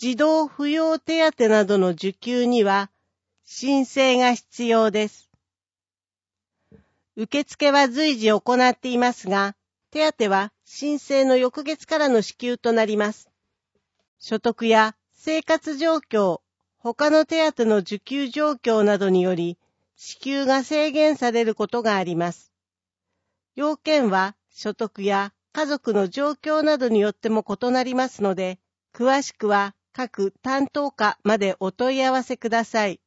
児童扶養手当などの受給には申請が必要です。受付は随時行っていますが、手当は申請の翌月からの支給となります。所得や生活状況、他の手当の受給状況などにより、支給が制限されることがあります。要件は所得や家族の状況などによっても異なりますので、詳しくは各担当課までお問い合わせください。